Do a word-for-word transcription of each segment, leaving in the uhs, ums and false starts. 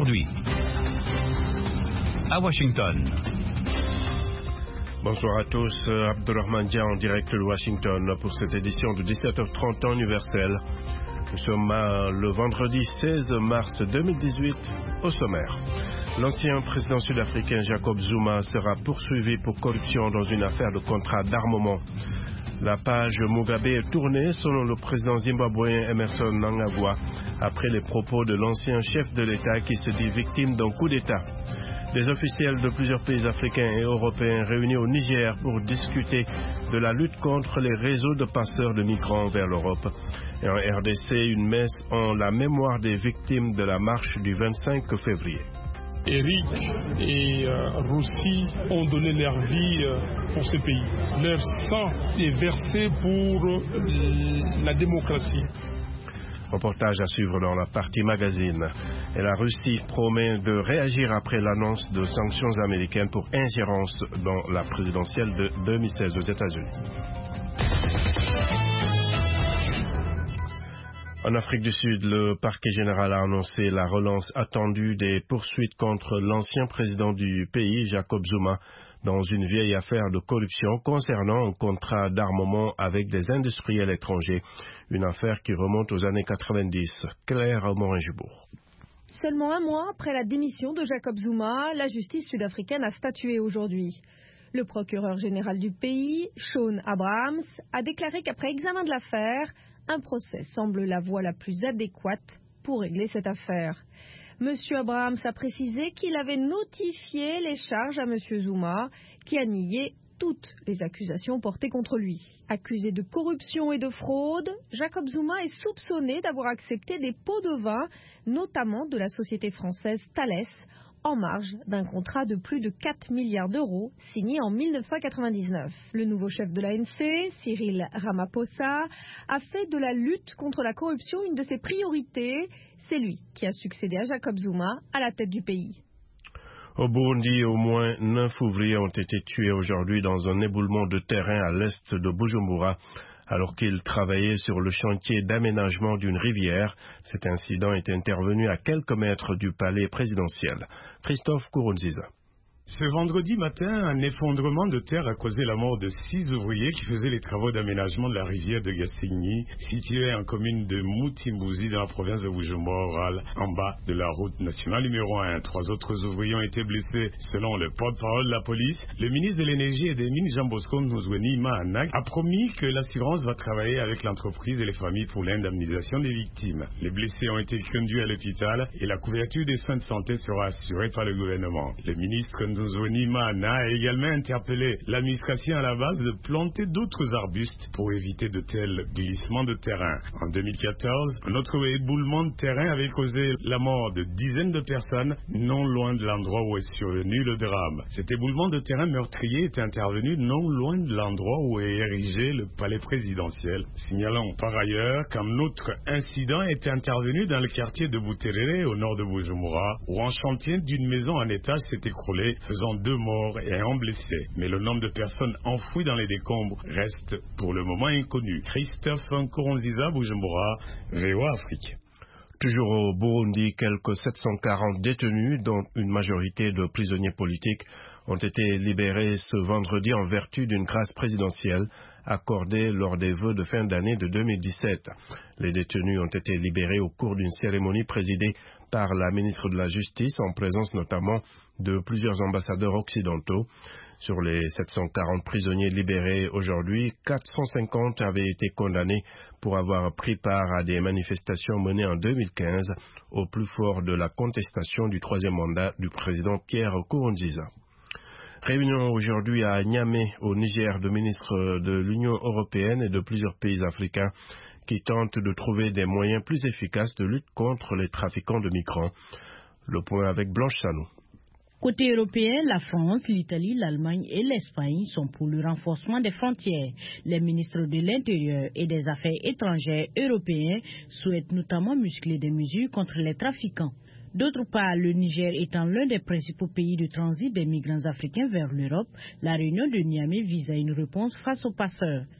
aujourd'hui. À Washington. Bonsoir à tous, Abdurrahman Dia en direct de Washington pour cette édition de dix-sept heures trente temps universel. Nous sommes le vendredi seize mars deux mille dix-huit. Au sommaire, l'ancien président sud-africain Jacob Zuma sera poursuivi pour corruption dans une affaire de contrat d'armement. La page Mugabe est tournée selon le président zimbabwéen Emmerson Mnangagwa après les propos de l'ancien chef de l'État qui se dit victime d'un coup d'État. Des officiels de plusieurs pays africains et européens réunis au Niger pour discuter de la lutte contre les réseaux de passeurs de migrants vers l'Europe. Et en R D C, une messe en la mémoire des victimes de la marche du vingt-cinq février. Eric et euh, Russie ont donné leur vie euh, pour ce pays. Leur sang est versé pour euh, la démocratie. Reportage à suivre dans la partie magazine. Et la Russie promet de réagir après l'annonce de sanctions américaines pour ingérence dans la présidentielle de deux mille seize aux États-Unis. En Afrique du Sud, le parquet général a annoncé la relance attendue des poursuites contre l'ancien président du pays, Jacob Zuma, dans une vieille affaire de corruption concernant un contrat d'armement avec des industriels étrangers. Une affaire qui remonte aux années quatre-vingt-dix. Claire Morin-Jubourg. Seulement un mois après la démission de Jacob Zuma, la justice sud-africaine a statué aujourd'hui. Le procureur général du pays, Shaun Abrahams, a déclaré qu'après examen de l'affaire, un procès semble la voie la plus adéquate pour régler cette affaire. Monsieur Abrahams a précisé qu'il avait notifié les charges à Monsieur Zuma, qui a nié toutes les accusations portées contre lui. Accusé de corruption et de fraude, Jacob Zuma est soupçonné d'avoir accepté des pots de vin, notamment de la société française Thales, en marge d'un contrat de plus de quatre milliards d'euros signé en mille neuf cent quatre-vingt-dix-neuf. Le nouveau chef de l'A N C, Cyril Ramaphosa, a fait de la lutte contre la corruption une de ses priorités. C'est lui qui a succédé à Jacob Zuma à la tête du pays. Au Burundi, au moins neuf ouvriers ont été tués aujourd'hui dans un éboulement de terrain à l'est de Bujumbura, alors qu'ils travaillaient sur le chantier d'aménagement d'une rivière. Cet incident est intervenu à quelques mètres du palais présidentiel. Christophe Kourounziza. Ce vendredi matin, un effondrement de terre a causé la mort de six ouvriers qui faisaient les travaux d'aménagement de la rivière de Gassigny, située en commune de Moutimbuzi dans la province de Bujumbura rurale, en bas de la route nationale numéro un. Trois autres ouvriers ont été blessés. Selon le porte-parole de la police, le ministre de l'Énergie et des Mines, Jean-Bosco Nzweni Mahana, a promis que l'assurance va travailler avec l'entreprise et les familles pour l'indemnisation des victimes. Les blessés ont été conduits à l'hôpital et la couverture des soins de santé sera assurée par le gouvernement. Le ministre Nzweni Mahana a également interpellé l'administration à la base de planter d'autres arbustes pour éviter de tels glissements de terrain. En deux mille quatorze, un autre éboulement de terrain avait causé la mort de dizaines de personnes non loin de l'endroit où est survenu le drame. Cet éboulement de terrain meurtrier est intervenu non loin de l'endroit où est érigé le palais présidentiel. Signalons par ailleurs qu'un autre incident est intervenu dans le quartier de Buterere au nord de Bujumbura, où un chantier d'une maison en étage s'est écroulé, faisant deux morts et un blessé. Mais le nombre de personnes enfouies dans les décombres reste pour le moment inconnu. Christophe Nkoronziza, Bujumbura, V O A Afrique. Toujours au Burundi, quelques sept cent quarante détenus, dont une majorité de prisonniers politiques, ont été libérés ce vendredi en vertu d'une grâce présidentielle accordée lors des vœux de fin d'année de deux mille dix-sept. Les détenus ont été libérés au cours d'une cérémonie présidée par la ministre de la Justice, en présence notamment de plusieurs ambassadeurs occidentaux. Sur les sept cent quarante prisonniers libérés aujourd'hui, quatre cent cinquante avaient été condamnés pour avoir pris part à des manifestations menées en deux mille quinze, au plus fort de la contestation du troisième mandat du président Pierre Nkurunziza. Réunion aujourd'hui à Niamey, au Niger, de ministres de l'Union européenne et de plusieurs pays africains qui tentent de trouver des moyens plus efficaces de lutte contre les trafiquants de migrants. Le point avec Blanche Sanou. Côté européen, la France, l'Italie, l'Allemagne et l'Espagne sont pour le renforcement des frontières. Les ministres de l'Intérieur et des Affaires étrangères européens souhaitent notamment muscler des mesures contre les trafiquants. D'autre part, le Niger étant l'un des principaux pays de transit des migrants africains vers l'Europe, la réunion de Niamey vise à une réponse face aux passeurs.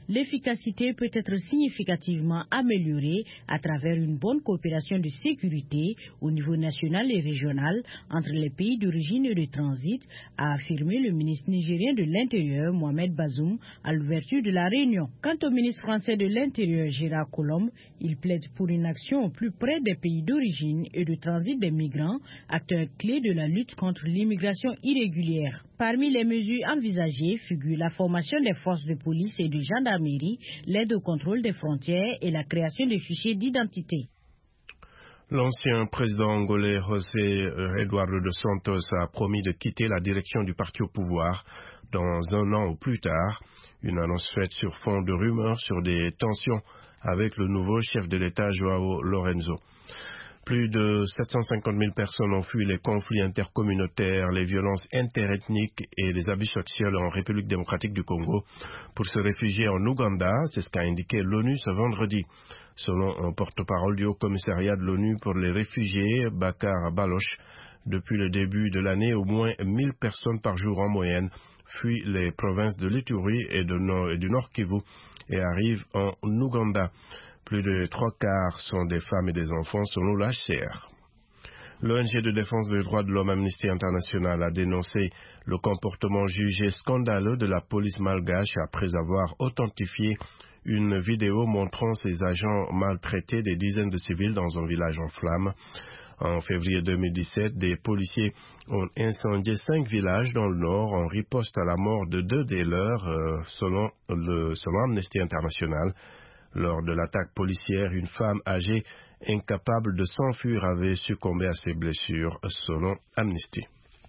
l'efficacité peut être significativement améliorée à travers une bonne coopération de sécurité au niveau national et régional entre les pays d'origine et de transit, a affirmé le ministre nigérien de l'Intérieur, Mohamed Bazoum, à l'ouverture de la réunion. Quant au ministre français de l'Intérieur, Gérard Collomb, il plaide pour une action au plus près des pays d'origine et de transit des migrants, acteurs clés de la lutte contre l'immigration irrégulière. Parmi les mesures envisagées figurent la formation des forces de police et de gendarmerie, l'aide au contrôle des frontières et la création de fichiers d'identité. L'ancien président angolais José Eduardo dos Santos a promis de quitter la direction du parti au pouvoir dans un an ou plus tard, une annonce faite sur fond de rumeurs sur des tensions avec le nouveau chef de l'État João Lorenzo. Plus de sept cent cinquante mille personnes ont fui les conflits intercommunautaires, les violences interethniques et les abus sexuels en République démocratique du Congo pour se réfugier en Ouganda, c'est ce qu'a indiqué l'ONU ce vendredi. Selon un porte-parole du Haut-Commissariat de l'ONU pour les réfugiés, Bakar Baloch, depuis le début de l'année, au moins mille personnes par jour en moyenne fuient les provinces de l'Ituri et, de Nord, et du Nord Kivu et arrivent en Ouganda. Plus de trois quarts sont des femmes et des enfants selon l'H C R. L'O N G de défense des droits de l'homme Amnesty International a dénoncé le comportement jugé scandaleux de la police malgache après avoir authentifié une vidéo montrant ses agents maltraiter des dizaines de civils dans un village en flammes. En février deux mille dix-sept, des policiers ont incendié cinq villages dans le nord en riposte à la mort de deux des leurs, euh, selon, le, selon Amnesty International. Lors de l'attaque policière, une femme âgée incapable de s'enfuir avait succombé à ses blessures, selon Amnesty.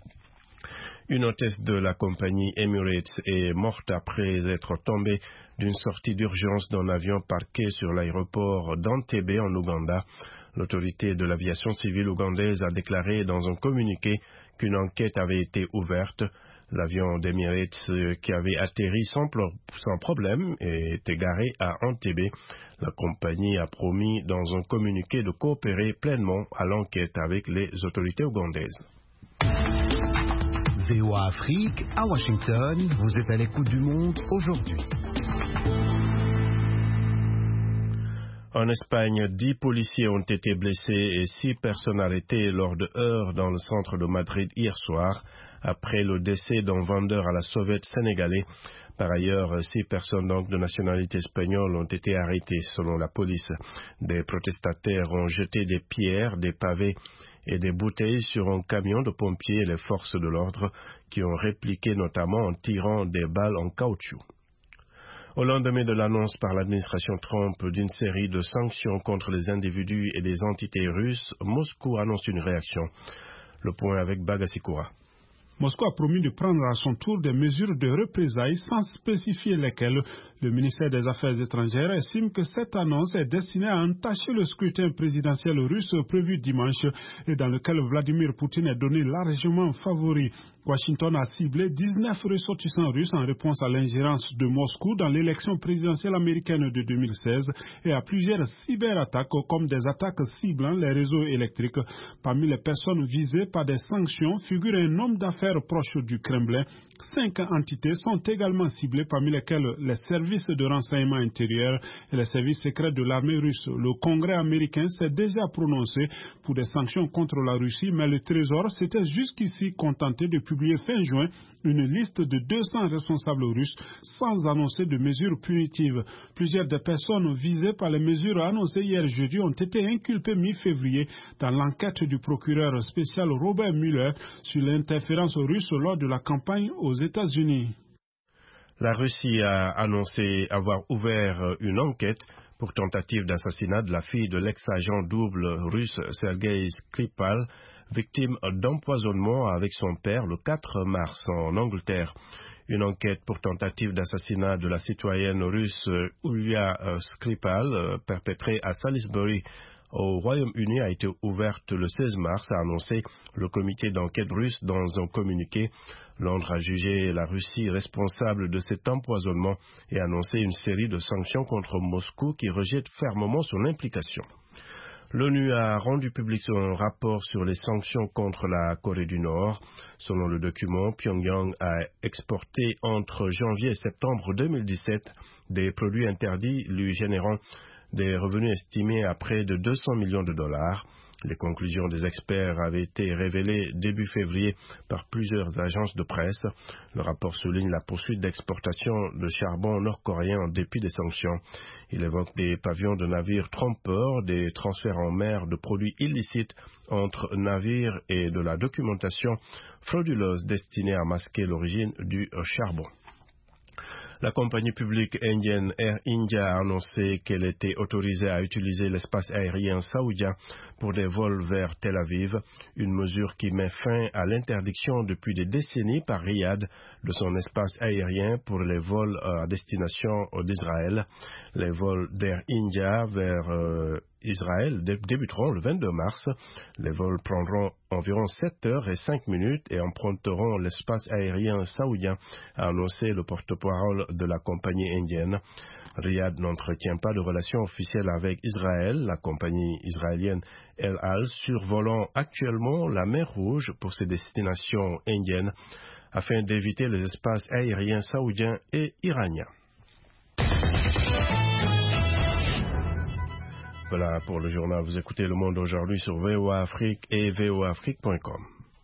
Une hôtesse de la compagnie Emirates est morte après être tombée d'une sortie d'urgence d'un avion parqué sur l'aéroport d'Entebbe en Ouganda. L'autorité de l'aviation civile ougandaise a déclaré dans un communiqué qu'une enquête avait été ouverte. L'avion d'Emirates qui avait atterri sans, sans problème était garé à Entebbe. La compagnie a promis dans un communiqué de coopérer pleinement à l'enquête avec les autorités ougandaises. V O A Afrique, à Washington, vous êtes à l'écoute du monde aujourd'hui. En Espagne, dix policiers ont été blessés et six personnes arrêtées lors de heurts dans le centre de Madrid hier soir, après le décès d'un vendeur à la sauvette sénégalais. Par ailleurs, six personnes donc de nationalité espagnole ont été arrêtées selon la police. Des protestataires ont jeté des pierres, des pavés et des bouteilles sur un camion de pompiers et les forces de l'ordre qui ont répliqué notamment en tirant des balles en caoutchouc. Au lendemain de l'annonce par l'administration Trump d'une série de sanctions contre les individus et les entités russes, Moscou annonce une réaction. Le point avec Bagasikoura. Moscou a promis de prendre à son tour des mesures de représailles sans spécifier lesquelles. Le ministère des Affaires étrangères estime que cette annonce est destinée à entacher le scrutin présidentiel russe prévu dimanche et dans lequel Vladimir Poutine est donné largement favori. Washington a ciblé dix-neuf ressortissants russes en réponse à l'ingérence de Moscou dans l'élection présidentielle américaine de deux mille seize et à plusieurs cyberattaques comme des attaques ciblant les réseaux électriques. Parmi les personnes visées par des sanctions figure un homme d'affaires proche du Kremlin. Cinq entités sont également ciblées, parmi lesquelles les services de renseignement intérieur et les services secrets de l'armée russe. Le Congrès américain s'est déjà prononcé pour des sanctions contre la Russie, mais le Trésor s'était jusqu'ici contenté de publier fin juin une liste de deux cents responsables russes sans annoncer de mesures punitives. Plusieurs des personnes visées par les mesures annoncées hier jeudi ont été inculpées mi-février dans l'enquête du procureur spécial Robert Mueller sur l'interférence russe lors de la campagne aux États-Unis. La Russie a annoncé avoir ouvert une enquête pour tentative d'assassinat de la fille de l'ex-agent double russe Sergei Skripal, victime d'empoisonnement avec son père le quatre mars en Angleterre. Une enquête pour tentative d'assassinat de la citoyenne russe Yulia Skripal, perpétrée à Salisbury, au Royaume-Uni, a été ouverte le seize mars, a annoncé le comité d'enquête russe dans un communiqué. Londres a jugé la Russie responsable de cet empoisonnement et a annoncé une série de sanctions contre Moscou qui rejette fermement son implication. L'ONU a rendu public son rapport sur les sanctions contre la Corée du Nord. Selon le document, Pyongyang a exporté entre janvier et septembre deux mille dix-sept des produits interdits lui générant des revenus estimés à près de deux cents millions de dollars. Les conclusions des experts avaient été révélées début février par plusieurs agences de presse. Le rapport souligne la poursuite d'exportation de charbon nord-coréen en dépit des sanctions. Il évoque des pavillons de navires trompeurs, des transferts en mer de produits illicites entre navires et de la documentation frauduleuse destinée à masquer l'origine du charbon. La compagnie publique indienne Air India a annoncé qu'elle était autorisée à utiliser l'espace aérien saoudien pour des vols vers Tel Aviv, une mesure qui met fin à l'interdiction depuis des décennies par Riyad de son espace aérien pour les vols à destination d'Israël. Les vols d'Air India vers euh, Israël débuteront le vingt-deux mars. Les vols prendront environ sept heures et cinq minutes et emprunteront l'espace aérien saoudien, a annoncé le porte-parole de la compagnie indienne. Riyad n'entretient pas de relations officielles avec Israël. La compagnie israélienne El Al survolant actuellement la mer Rouge pour ses destinations indiennes afin d'éviter les espaces aériens saoudiens et iraniens. Voilà pour le journal. Vous écoutez Le Monde aujourd'hui sur V O A Afrique et V O A Afrique point com.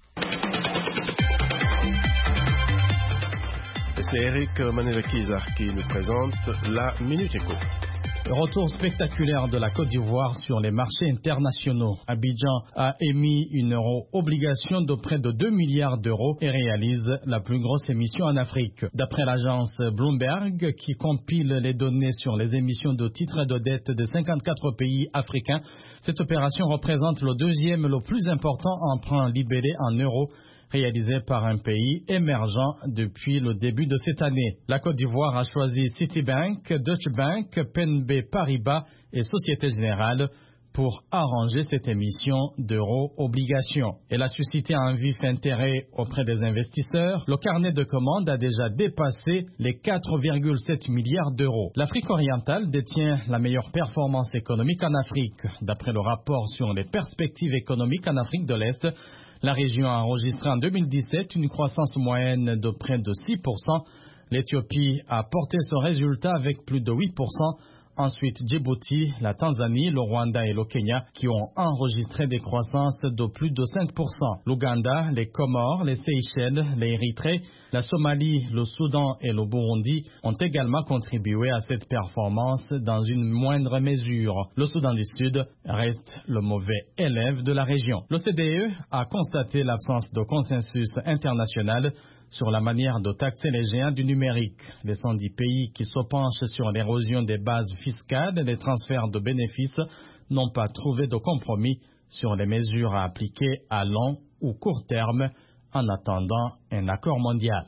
C'est Eric Manevekizar qui nous présente la Minute Éco. Le retour spectaculaire de la Côte d'Ivoire sur les marchés internationaux. Abidjan a émis une euro-obligation de près de deux milliards d'euros et réalise la plus grosse émission en Afrique. D'après l'agence Bloomberg, qui compile les données sur les émissions de titres de dette de cinquante-quatre pays africains, cette opération représente le deuxième le plus important emprunt libéré en euros réalisé par un pays émergent depuis le début de cette année. La Côte d'Ivoire a choisi Citibank, Deutsche Bank, P N B Paribas et Société Générale pour arranger cette émission d'euro-obligations. Elle a suscité un vif intérêt auprès des investisseurs. Le carnet de commandes a déjà dépassé les quatre virgule sept milliards d'euros. L'Afrique orientale détient la meilleure performance économique en Afrique. D'après le rapport sur les perspectives économiques en Afrique de l'Est, la région a enregistré en deux mille dix-sept une croissance moyenne de près de six pour cent. L'Éthiopie a porté ce résultat avec plus de huit pour cent. Ensuite, Djibouti, la Tanzanie, le Rwanda et le Kenya qui ont enregistré des croissances de plus de cinq pour cent. L'Ouganda, les Comores, les Seychelles, l'Érythrée, la Somalie, le Soudan et le Burundi ont également contribué à cette performance dans une moindre mesure. Le Soudan du Sud reste le mauvais élève de la région. Le C D E a constaté l'absence de consensus international sur la manière de taxer les géants du numérique. Les cent dix pays qui se penchent sur l'érosion des bases fiscales et les transferts de bénéfices n'ont pas trouvé de compromis sur les mesures à appliquer à long ou court terme en attendant un accord mondial.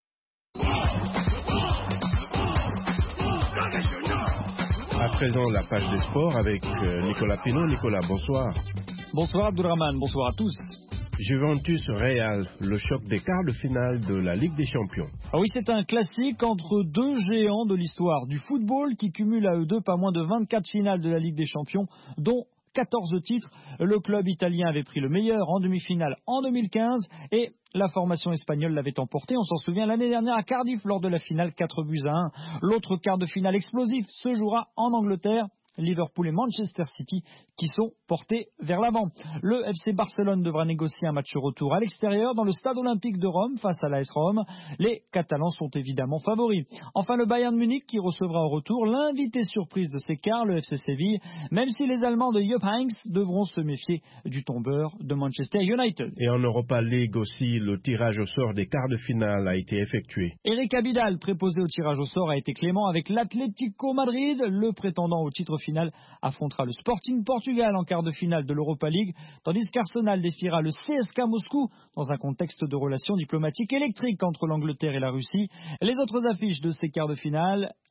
À présent, la page des sports avec Nicolas Pinot. Nicolas, bonsoir. Bonsoir Abdourahmane, bonsoir à tous. Juventus Real, le choc des quarts de finale de la Ligue des Champions. Ah oui, c'est un classique entre deux géants de l'histoire du football qui cumulent à eux deux pas moins de vingt-quatre finales de la Ligue des Champions, dont quatorze titres. Le club italien avait pris le meilleur en demi-finale en deux mille quinze et la formation espagnole l'avait emporté, on s'en souvient, l'année dernière à Cardiff lors de la finale quatre buts à un. L'autre quart de finale explosif se jouera en Angleterre. Liverpool et Manchester City qui sont portés vers l'avant. Le F C Barcelone devra négocier un match retour à l'extérieur dans le stade olympique de Rome face à l'A S Rome. Les Catalans sont évidemment favoris. Enfin, le Bayern Munich qui recevra au retour l'invité surprise de ces quarts, le F C Séville, même si les Allemands de Jupp Heynckes devront se méfier du tombeur de Manchester United. Et en Europa League aussi, le tirage au sort des quarts de finale a été effectué. Eric Abidal, préposé au tirage au sort, a été clément avec l'Atlético Madrid. Le prétendant au titre final affrontera le Sporting Portugal en quart de finale de l'Europa League, tandis qu'Arsenal défiera le C S K Moscou dans un contexte de relations diplomatiques électriques entre l'Angleterre et la Russie. Les autres affiches de ces quarts de finale,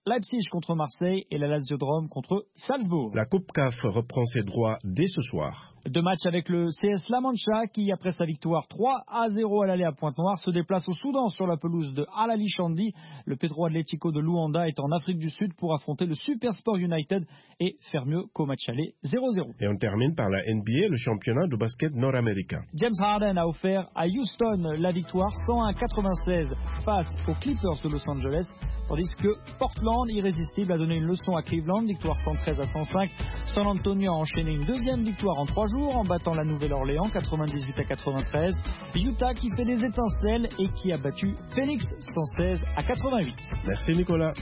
Leipzig contre Marseille et la Lazio de Rome contre Salzbourg. La Coupe C A F reprend ses droits dès ce soir. Deux matchs avec le C S La Mancha qui, après sa victoire trois à zéro à l'aller à Pointe-Noire, se déplace au Soudan sur la pelouse de Al Ahly Chandi. Le Petro Atlético de Luanda est en Afrique du Sud pour affronter le Supersport United et faire mieux qu'au match aller zéro zéro. Et on termine par la N B A, le championnat de basket nord-américain. James Harden a offert à Houston la victoire cent un à quatre-vingt-seize face aux Clippers de Los Angeles, tandis que Portland, irrésistible, a donné une leçon à Cleveland, victoire cent treize à cent cinq. San Antonio a enchaîné une deuxième victoire en trois jours en battant la Nouvelle-Orléans quatre-vingt-dix-huit à quatre-vingt-treize. Utah qui fait des étincelles et qui a battu Phoenix cent seize à quatre-vingt-huit. Merci Nicolas.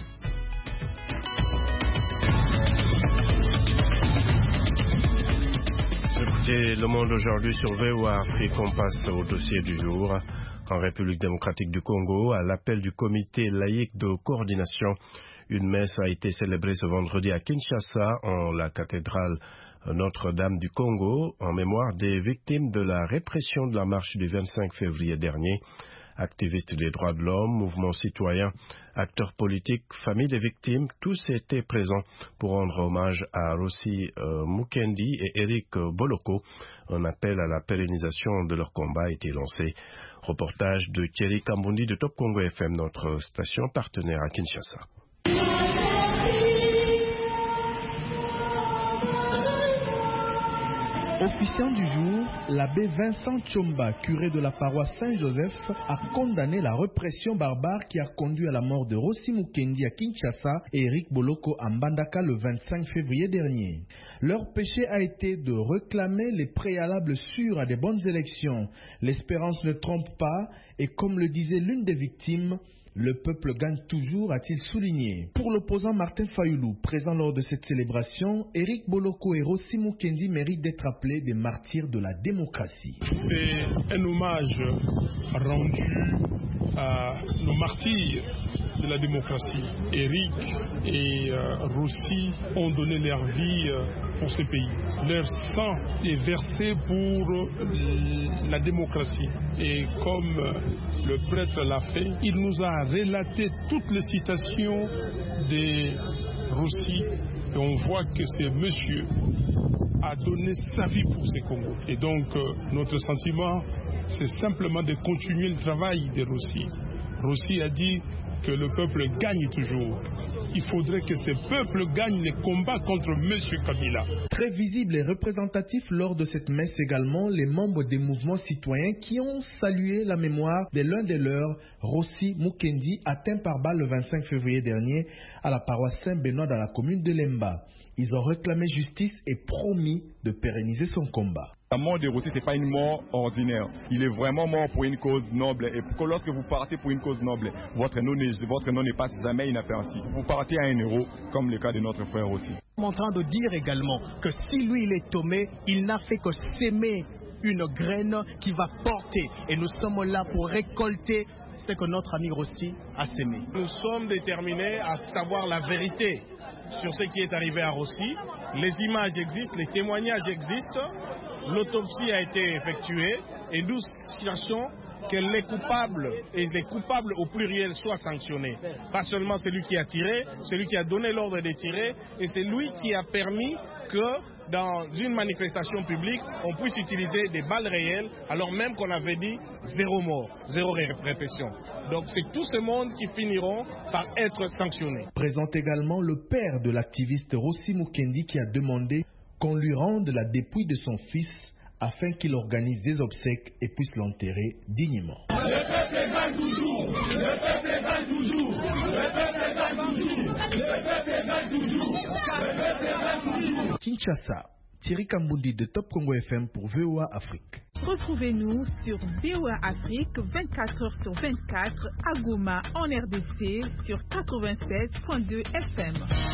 Écoutez Le Monde aujourd'hui sur V O A Afrique. On passe au dossier du jour. En République démocratique du Congo, à l'appel du comité laïque de coordination, une messe a été célébrée ce vendredi à Kinshasa, en la cathédrale Notre-Dame du Congo, en mémoire des victimes de la répression de la marche du vingt-cinq février dernier. Activistes des droits de l'homme, mouvements citoyens, acteurs politiques, familles des victimes, tous étaient présents pour rendre hommage à Rossi euh, Mukendi et Eric Boloko. Un appel à la pérennisation de leur combat a été lancé. Reportage de Thierry Kambundi de Top Congo F M, notre station partenaire à Kinshasa. Officiant du jour, l'abbé Vincent Tchomba, curé de la paroisse Saint-Joseph, a condamné la répression barbare qui a conduit à la mort de Rossi Mukendi à Kinshasa et Eric Boloko à Mbandaka le vingt-cinq février dernier. Leur péché a été de réclamer les préalables sûrs à des bonnes élections. L'espérance ne trompe pas et comme le disait l'une des victimes, le peuple gagne toujours, a-t-il souligné. Pour l'opposant Martin Fayoulou, présent lors de cette célébration, Eric Boloko et Rossi Mukendi méritent d'être appelés des martyrs de la démocratie. C'est un hommage rendu à nos martyrs de la démocratie. Eric et euh, Rossi ont donné leur vie euh, pour ce pays. Leur sang est versé pour euh, la démocratie. Et comme euh, le prêtre l'a fait, il nous a relaté toutes les citations de Rossi. Et on voit que ce monsieur a donné sa vie pour ce Congo. Et donc, euh, notre sentiment, c'est simplement de continuer le travail de Rossi. Rossi a dit que le peuple gagne toujours. Il faudrait que ce peuple gagne les combats contre M. Kabila. Très visible et représentatif lors de cette messe également, les membres des mouvements citoyens qui ont salué la mémoire de l'un des leurs, Rossi Mukendi, atteint par balle le vingt-cinq février dernier à la paroisse Saint-Benoît dans la commune de Lemba. Ils ont réclamé justice et promis de pérenniser son combat. La mort de Rossi, ce n'est pas une mort ordinaire. Il est vraiment mort pour une cause noble. Et que lorsque vous partez pour une cause noble, votre nom n'est, votre nom n'est pas jamais inaperçu. Vous partez à un héros, comme le cas de notre frère Rossi. Je suis en train de dire également que si lui il est tombé, il n'a fait que s'aimer une graine qui va porter. Et nous sommes là pour récolter ce que notre ami Rossi a sémé. Nous sommes déterminés à savoir la vérité sur ce qui est arrivé à Rossi. Les images existent, les témoignages existent. L'autopsie a été effectuée et nous cherchons que les coupables, et les coupables au pluriel, soient sanctionnés. Pas seulement celui qui a tiré, celui qui a donné l'ordre de tirer, et c'est lui qui a permis que dans une manifestation publique, on puisse utiliser des balles réelles, alors même qu'on avait dit zéro mort, zéro répression. Donc c'est tout ce monde qui finiront par être sanctionnés. Présente également le père de l'activiste Rossi Mukendi qui a demandé qu'on lui rende la dépouille de son fils afin qu'il organise des obsèques et puisse l'enterrer dignement. Le peuple gagne toujours, le peuple gagne toujours, le peuple gagne toujours, le peuple gagne toujours, le peuple gagne toujours. Kinshasa, Thierry Kambundi de Top Congo F M pour V O A Afrique. Retrouvez-nous sur V O A Afrique vingt-quatre heures sur vingt-quatre à Goma en R D C sur quatre-vingt-seize virgule deux F M.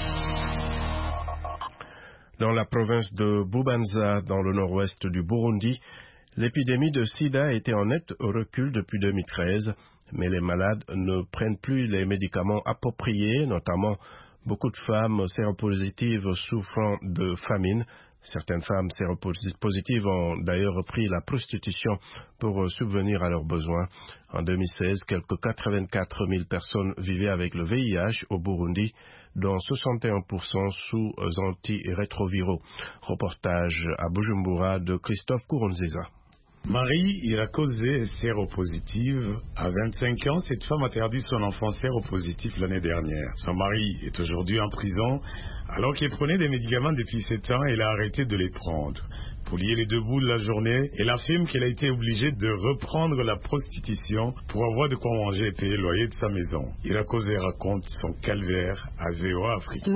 Dans la province de Bubanza, dans le nord-ouest du Burundi, l'épidémie de sida était en net recul depuis deux mille treize, mais les malades ne prennent plus les médicaments appropriés, notamment beaucoup de femmes séropositives souffrant de famine. Certaines femmes séropositives ont d'ailleurs repris la prostitution pour subvenir à leurs besoins. En deux mille seize, quelques quatre-vingt-quatre mille personnes vivaient avec le V I H au Burundi. dont soixante et un pour cent sous antirétroviraux. Reportage à Bujumbura de Christophe Kouronzeza. Marie Irakozé est séropositive. À vingt-cinq ans, cette femme a perdu son enfant séropositif l'année dernière. Son mari est aujourd'hui en prison. Alors qu'elle prenait des médicaments depuis sept ans, elle a arrêté de les prendre. Pour lier les deux bouts de la journée, elle affirme qu'elle a été obligée de reprendre la prostitution pour avoir de quoi manger et payer le loyer de sa maison. Irakozé raconte son calvaire à V O A Afrique.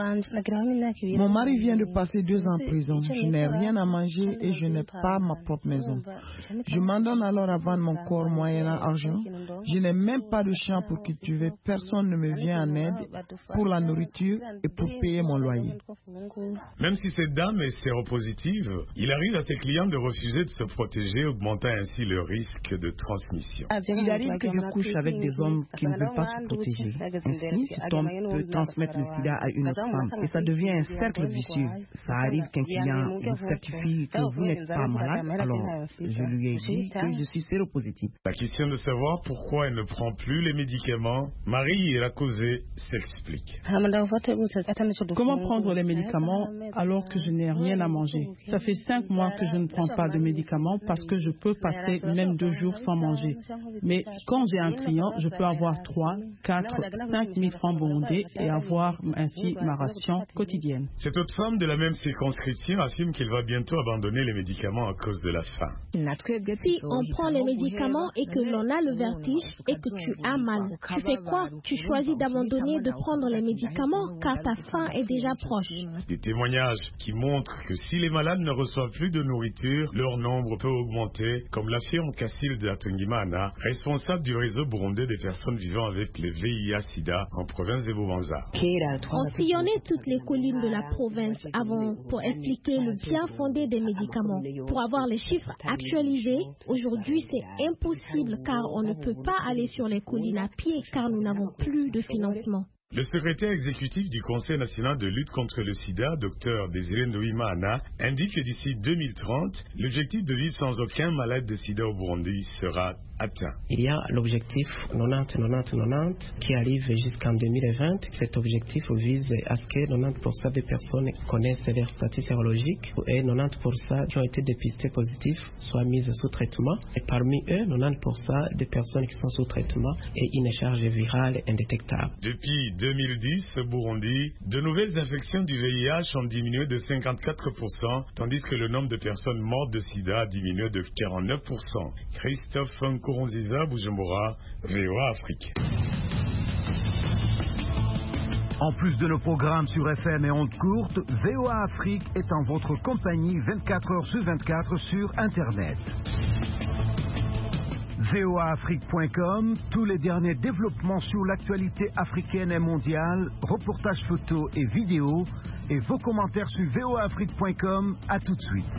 Mon mari vient de passer deux ans en prison. Je n'ai rien à manger et je n'ai pas ma propre maison. Je m'en donne alors à vendre mon corps moyennant argent. Je n'ai même pas de champ pour cultiver. Personne ne me vient en aide pour la nourriture et pour payer mon loyer. Même si cette dame est séropositive, il arrive à ses clients de refuser de se protéger, augmentant ainsi le risque de transmission. Il arrive que je couche avec des hommes qui ne veulent pas se protéger. Ainsi, cet homme peut transmettre le sida à une autre femme et ça devient un cercle vicieux. Ça arrive qu'un client vous certifie que vous n'êtes pas malade, alors je lui ai dit que je suis séropositive. La question de savoir pourquoi elle ne prend plus les médicaments, Marie Irakozé s'explique. Comment prendre les médicaments alors que je n'ai rien à manger? Ça fait cinq mois que je ne prends pas de médicaments parce que je peux passer même deux jours sans manger. Mais quand j'ai un client, je peux avoir trois, quatre, cinq mille francs burundais et avoir ainsi ma ration quotidienne. Cette autre femme de la même circonscription affirme qu'elle va bientôt abandonner les médicaments à cause de la faim. Si on prend les médicaments et que l'on a le vertige et que tu as mal, tu fais quoi? Tu choisis d'abandonner de prendre les médicaments car ta faim est déjà proche. Des témoignages qui montrent que si les malades ne reçoivent plus de nourriture, leur nombre peut augmenter, comme l'affirme Kassilde Atungimana, responsable du réseau burundais des personnes vivant avec le V I H sida en province de Bubanza. On sillonnait toutes les collines de la province avant pour expliquer le bien fondé des médicaments. Pour avoir les chiffres actualisés, aujourd'hui c'est impossible car on ne peut pas aller sur les collines à pied car nous n'avons plus de financement. Le secrétaire exécutif du Conseil national de lutte contre le sida, Dr Désiré Ndoimana, indique que d'ici deux mille trente, l'objectif de vivre sans aucun malade de sida au Burundi sera atteint. Il y a l'objectif quatre-vingt-dix quatre-vingt-dix quatre-vingt-dix qui arrive jusqu'en deux mille vingt. Cet objectif vise à ce que quatre-vingt-dix pour cent des personnes connaissent leur statut sérologique et quatre-vingt-dix pour cent qui ont été dépistés positifs soient mises sous traitement. Et parmi eux, quatre-vingt-dix pour cent des personnes qui sont sous traitement aient une charge virale indétectable. Depuis deux mille dix, au Burundi, de nouvelles infections du V I H ont diminué de cinquante-quatre pour cent, tandis que le nombre de personnes mortes de sida a diminué de quarante-neuf pour cent. Christophe Nkurunziza, Bujumbura, V O A Afrique. En plus de nos programmes sur F M et ondes courtes, V O A Afrique est en votre compagnie vingt-quatre heures sur vingt-quatre sur Internet. V O A Afrique point com, tous les derniers développements sur l'actualité africaine et mondiale, reportages photos et vidéos, et vos commentaires sur V O A Afrique point com. À tout de suite.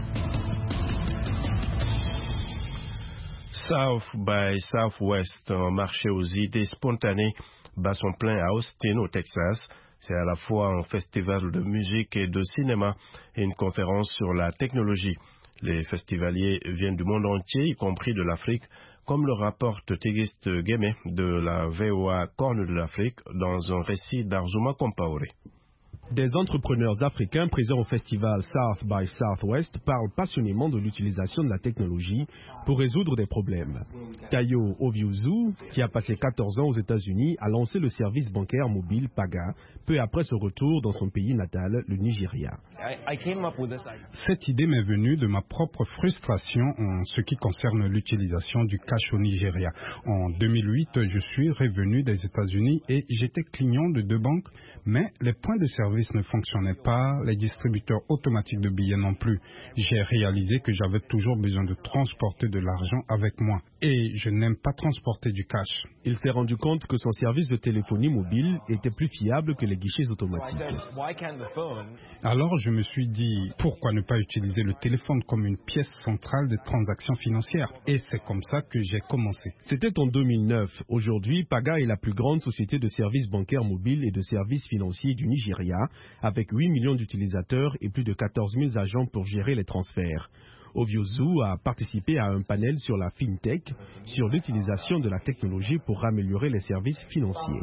South by Southwest, un marché aux idées spontanées, bat son plein à Austin, au Texas. C'est à la fois un festival de musique et de cinéma et une conférence sur la technologie. Les festivaliers viennent du monde entier, y compris de l'Afrique, comme le rapporte Tigist Guémé de la V O A Corne de l'Afrique dans un récit d'Arzuma Compaoré. Des entrepreneurs africains présents au festival South by Southwest parlent passionnément de l'utilisation de la technologie pour résoudre des problèmes. Tayo Oviuzu, qui a passé quatorze ans aux États-Unis, a lancé le service bancaire mobile Paga, peu après ce retour dans son pays natal, le Nigeria. Cette idée m'est venue de ma propre frustration en ce qui concerne l'utilisation du cash au Nigeria. En deux mille huit, je suis revenu des États-Unis et j'étais client de deux banques, mais les points de service ne fonctionnaient pas, les distributeurs automatiques de billets non plus. J'ai réalisé que j'avais toujours besoin de transporter de l'argent avec moi et je n'aime pas transporter du cash. Il s'est rendu compte que son service de téléphonie mobile était plus fiable que les guichets automatiques. Alors je me suis dit, pourquoi ne pas utiliser le téléphone comme une pièce centrale de transactions financières? Et c'est comme ça que j'ai commencé. C'était en deux mille neuf. Aujourd'hui, Paga est la plus grande société de services bancaires mobiles et de services financiers du Nigeria, avec huit millions d'utilisateurs et plus de quatorze mille agents pour gérer les transferts. Oviozu a participé à un panel sur la FinTech, sur l'utilisation de la technologie pour améliorer les services financiers.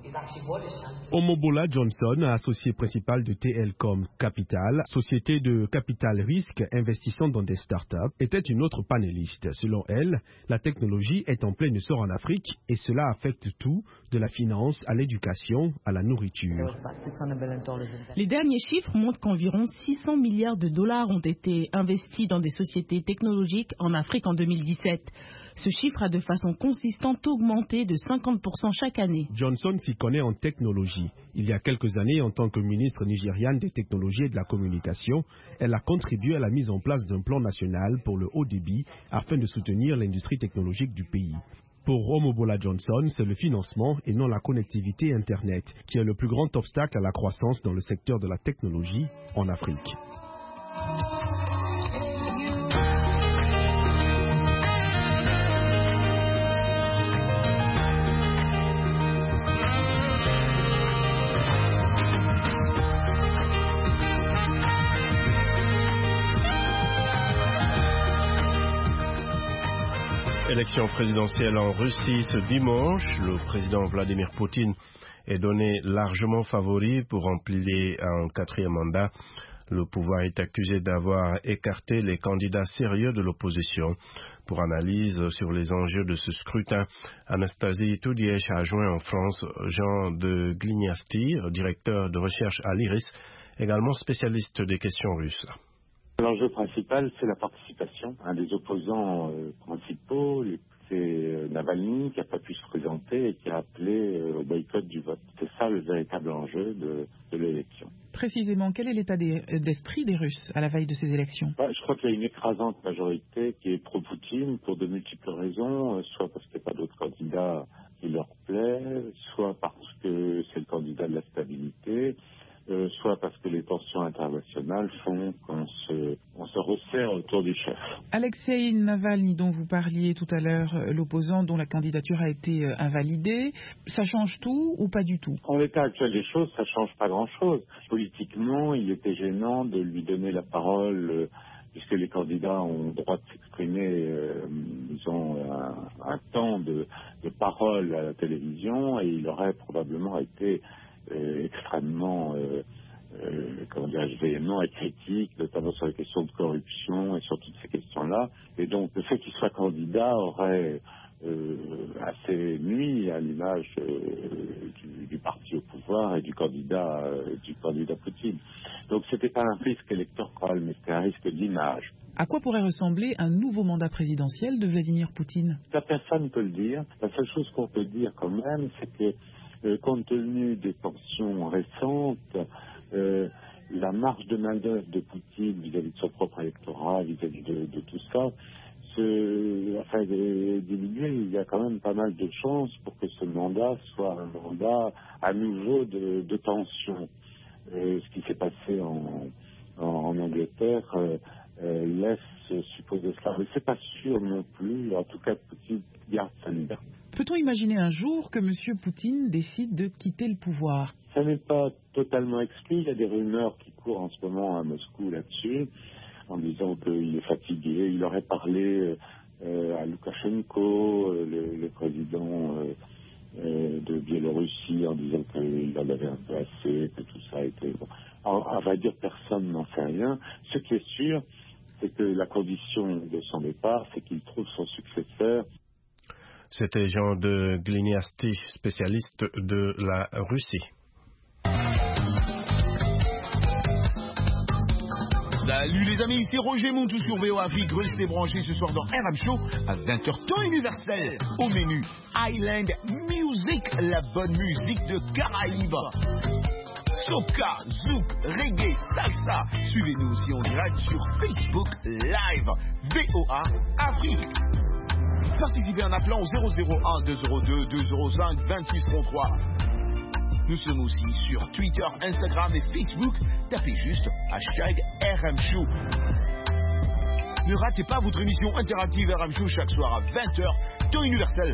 Omobola Johnson, associé principal de T L Com Capital, société de capital risque investissant dans des startups, était une autre panéliste. Selon elle, la technologie est en plein essor en Afrique et cela affecte tout, de la finance à l'éducation, à la nourriture. Les derniers chiffres montrent qu'environ six cents milliards de dollars ont été investis dans des sociétés technologiques en Afrique en deux mille dix-sept. Ce chiffre a de façon consistante augmenté de cinquante pour cent chaque année. Johnson s'y connaît en technologie. Il y a quelques années, en tant que ministre nigériane des technologies et de la communication, elle a contribué à la mise en place d'un plan national pour le haut débit afin de soutenir l'industrie technologique du pays. Pour Omobola Johnson, c'est le financement et non la connectivité Internet qui est le plus grand obstacle à la croissance dans le secteur de la technologie en Afrique. Élection présidentielle en Russie ce dimanche. Le président Vladimir Poutine est donné largement favori pour remplir un quatrième mandat. Le pouvoir est accusé d'avoir écarté les candidats sérieux de l'opposition. Pour analyse sur les enjeux de ce scrutin, Anastasie Toudièche a joint en France Jean de Glignasti, directeur de recherche à l'I R I S, également spécialiste des questions russes. L'enjeu principal, c'est la participation. Un des opposants euh, principaux, c'est euh, Navalny, qui n'a pas pu se présenter et qui a appelé euh, au boycott du vote. C'est ça le véritable enjeu de, de l'élection. Précisément, quel est l'état des, d'esprit des Russes à la veille de ces élections? bah, Je crois qu'il y a une écrasante majorité qui est pro-Poutine pour de multiples raisons, soit parce qu'il n'y a pas d'autres candidats qui leur plaît, soit parce que c'est le candidat de la stabilité, Euh, soit parce que les tensions internationales font qu'on se, on se resserre autour du chef. Alexei Navalny, dont vous parliez tout à l'heure, l'opposant dont la candidature a été invalidée, ça change tout ou pas du tout? En l'état actuel des choses, ça change pas grand-chose. Politiquement, il était gênant de lui donner la parole, euh, puisque les candidats ont le droit de s'exprimer, euh, ils ont un, un temps de, de parole à la télévision, et il aurait probablement été Euh, extrêmement euh, euh, comment dirais-je, véhément et critique, notamment sur les questions de corruption et sur toutes ces questions-là. Et donc le fait qu'il soit candidat aurait euh, assez nui à l'image euh, du, du parti au pouvoir et du candidat euh, du candidat Poutine. Donc c'était pas un risque électoral, mais c'était un risque d'image. À quoi pourrait ressembler un nouveau mandat présidentiel de Vladimir Poutine? La personne ne peut le dire. La seule chose qu'on peut dire quand même, c'est que Euh, compte tenu des tensions récentes, euh, la marge de main-d'œuvre de Poutine vis-à-vis de son propre électorat, vis-à-vis de, de tout ça, se, enfin, diminuer, il y a quand même pas mal de chances pour que ce mandat soit un mandat à nouveau de, de tension. Euh, ce qui s'est passé en, en, en Angleterre euh, euh, laisse supposer cela. Mais c'est pas sûr non plus, en tout cas, Poutine garde sa liberté. Peut-on imaginer un jour que M. Poutine décide de quitter le pouvoir? Ça n'est pas totalement exclu. Il y a des rumeurs qui courent en ce moment à Moscou là-dessus, en disant qu'il est fatigué. Il aurait parlé euh, à Loukachenko, euh, le, le président euh, euh, de Biélorussie, en disant qu'il en avait un peu assez, que tout ça était... Bon. Alors, à vrai dire, personne n'en sait rien. Ce qui est sûr, c'est que la condition de son départ, c'est qu'il trouve son successeur. C'était Jean de Glignasti, spécialiste de la Russie. Salut les amis, c'est Roger Montou sur V O Afrique. Restez branchés ce soir dans R M Show à vingt heures temps universel. Au menu, Island Music, la bonne musique de Caraïbes. Soca, zouk, reggae, salsa. Suivez-nous aussi en direct sur Facebook Live. V O A Afrique. Participez en appelant au zéro zéro un deux zéro deux deux zéro cinq vingt-six trente-trois. Nous sommes aussi sur Twitter, Instagram et Facebook. Tapez juste hashtag R M Show. Ne ratez pas votre émission interactive R M Show chaque soir à vingt heures, temps universel.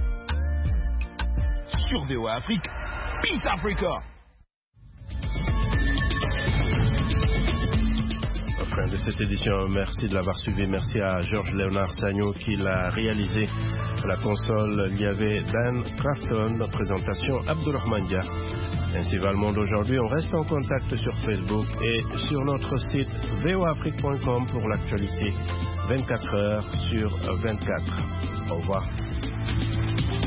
Sur V O A Afrique. Peace Africa. fin de cette édition. Merci de l'avoir suivi. Merci à Georges Léonard Sagno qui l'a réalisé. À la console, il y avait Dan Crafton, présentation Abdourahmane Dia. Ainsi va le monde aujourd'hui. On reste en contact sur Facebook et sur notre site v o afrique point com pour l'actualité vingt-quatre heures sur vingt-quatre. Au revoir.